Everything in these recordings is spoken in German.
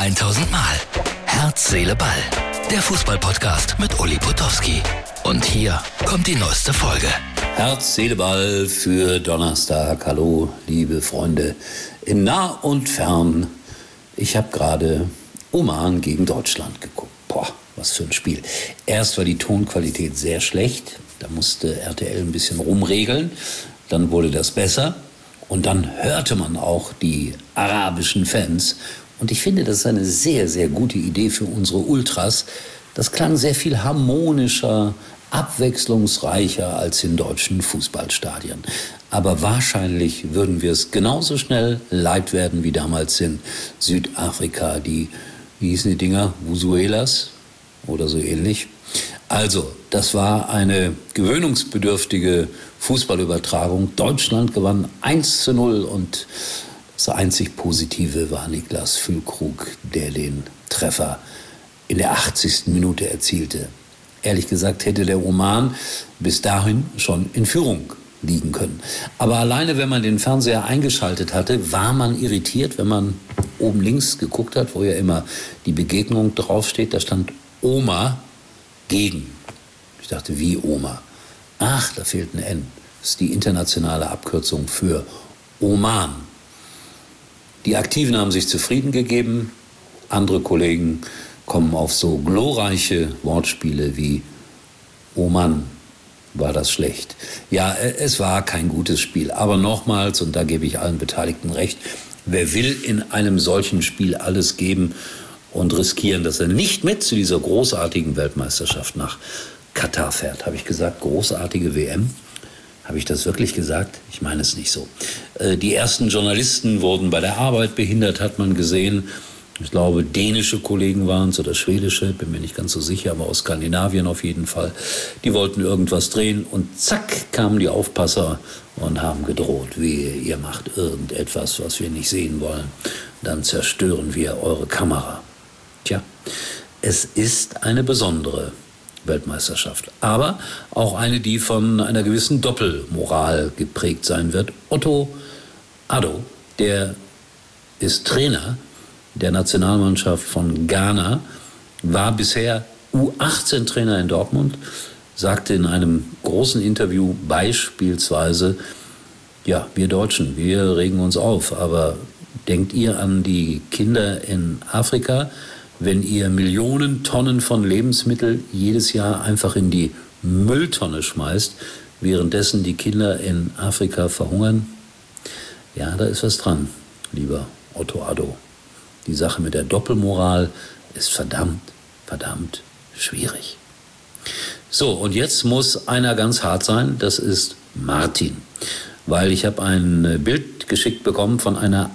1000 Mal. Herz, Seele, Ball. Der Fußball-Podcast mit Uli Potowski. Und hier kommt die neueste Folge. Herz, Seele, Ball für Donnerstag. Hallo, liebe Freunde in nah und fern. Ich habe gerade Oman gegen Deutschland geguckt. Boah, was für ein Spiel. Erst war die Tonqualität sehr schlecht. Da musste RTL ein bisschen rumregeln. Dann wurde das besser. Und dann hörte man auch die arabischen Fans. Und ich finde, das ist eine sehr, sehr gute Idee für unsere Ultras. Das klang sehr viel harmonischer, abwechslungsreicher als in deutschen Fußballstadien. Aber wahrscheinlich würden wir es genauso schnell leid werden wie damals in Südafrika. Wie hießen die Dinger? Vuvuzelas oder so ähnlich. Also, das war eine gewöhnungsbedürftige Fußballübertragung. Deutschland gewann 1:0 und das einzig Positive war Niklas Füllkrug, der den Treffer in der 80. Minute erzielte. Ehrlich gesagt hätte der Oman bis dahin schon in Führung liegen können. Aber alleine, wenn man den Fernseher eingeschaltet hatte, war man irritiert, wenn man oben links geguckt hat, wo ja immer die Begegnung draufsteht. Da stand Oma gegen. Ich dachte, wie Oma? Ach, da fehlt ein N. Das ist die internationale Abkürzung für Oman. Die Aktiven haben sich zufrieden gegeben. Andere Kollegen kommen auf so glorreiche Wortspiele wie Oman, war das schlecht. Ja, es war kein gutes Spiel. Aber nochmals, und da gebe ich allen Beteiligten recht, wer will in einem solchen Spiel alles geben und riskieren, dass er nicht mit zu dieser großartigen Weltmeisterschaft nach Katar fährt? Habe ich gesagt, großartige WM? Habe ich das wirklich gesagt? Ich meine es nicht so. Die ersten Journalisten wurden bei der Arbeit behindert, hat man gesehen. Ich glaube, dänische Kollegen waren es oder schwedische, bin mir nicht ganz so sicher, aber aus Skandinavien auf jeden Fall. Die wollten irgendwas drehen und zack kamen die Aufpasser und haben gedroht, ihr macht irgendetwas, was wir nicht sehen wollen. Dann zerstören wir eure Kamera. Tja, es ist eine besondere Weltmeisterschaft, aber auch eine, die von einer gewissen Doppelmoral geprägt sein wird. Otto Addo, der ist Trainer der Nationalmannschaft von Ghana, war bisher U18-Trainer in Dortmund, sagte in einem großen Interview beispielsweise, ja, wir Deutschen, wir regen uns auf, aber denkt ihr an die Kinder in Afrika, wenn ihr Millionen Tonnen von Lebensmitteln jedes Jahr einfach in die Mülltonne schmeißt, währenddessen die Kinder in Afrika verhungern? Ja, da ist was dran, lieber Otto Addo. Die Sache mit der Doppelmoral ist verdammt, verdammt schwierig. So, und jetzt muss einer ganz hart sein, das ist Martin. Weil ich habe ein Bild geschickt bekommen von einer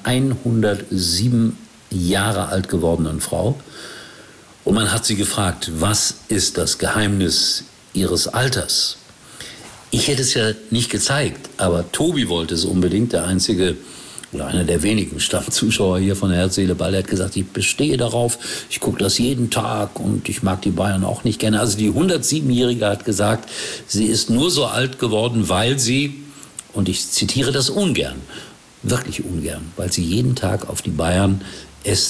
107 Jahre alt gewordenen Frau. Und man hat sie gefragt, was ist das Geheimnis ihres Alters? Ich hätte es ja nicht gezeigt, aber Tobi wollte es unbedingt, der einzige oder einer der wenigen Stammzuschauer hier von Herz, Seele, Ball. Der hat gesagt, ich bestehe darauf, ich gucke das jeden Tag und ich mag die Bayern auch nicht gerne. Also die 107-Jährige hat gesagt, sie ist nur so alt geworden, weil sie, und ich zitiere das ungern, wirklich ungern, weil sie jeden Tag auf die Bayern SCH ...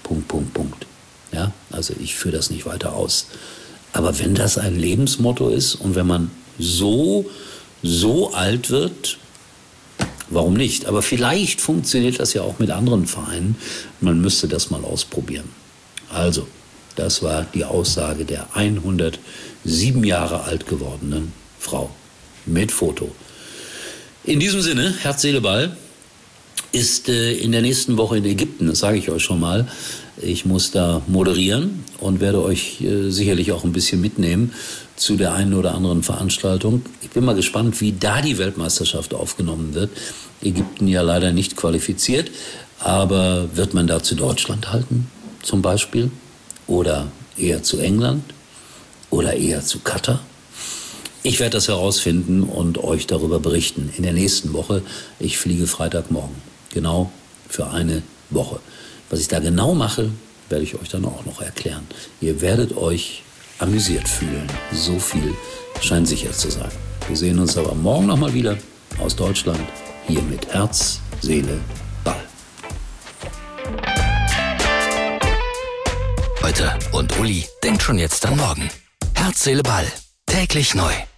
Ja, also ich führe das nicht weiter aus. Aber wenn das ein Lebensmotto ist und wenn man so alt wird, warum nicht? Aber vielleicht funktioniert das ja auch mit anderen Vereinen. Man müsste das mal ausprobieren. Also, das war die Aussage der 107 Jahre alt gewordenen Frau. Mit Foto. In diesem Sinne, Herz, Seele, Ball ist in der nächsten Woche in Ägypten, das sage ich euch schon mal. Ich muss da moderieren und werde euch sicherlich auch ein bisschen mitnehmen zu der einen oder anderen Veranstaltung. Ich bin mal gespannt, wie da die Weltmeisterschaft aufgenommen wird. Ägypten ja leider nicht qualifiziert, aber wird man da zu Deutschland halten zum Beispiel? Oder eher zu England? Oder eher zu Katar? Ich werde das herausfinden und euch darüber berichten in der nächsten Woche. Ich fliege Freitagmorgen, genau für eine Woche. Was ich da genau mache, werde ich euch dann auch noch erklären. Ihr werdet euch amüsiert fühlen. So viel scheint sicher zu sein. Wir sehen uns aber morgen nochmal wieder aus Deutschland, hier mit Herz, Seele, Ball. heute und Uli denkt schon jetzt an morgen. Herz, Seele, Ball. Täglich neu.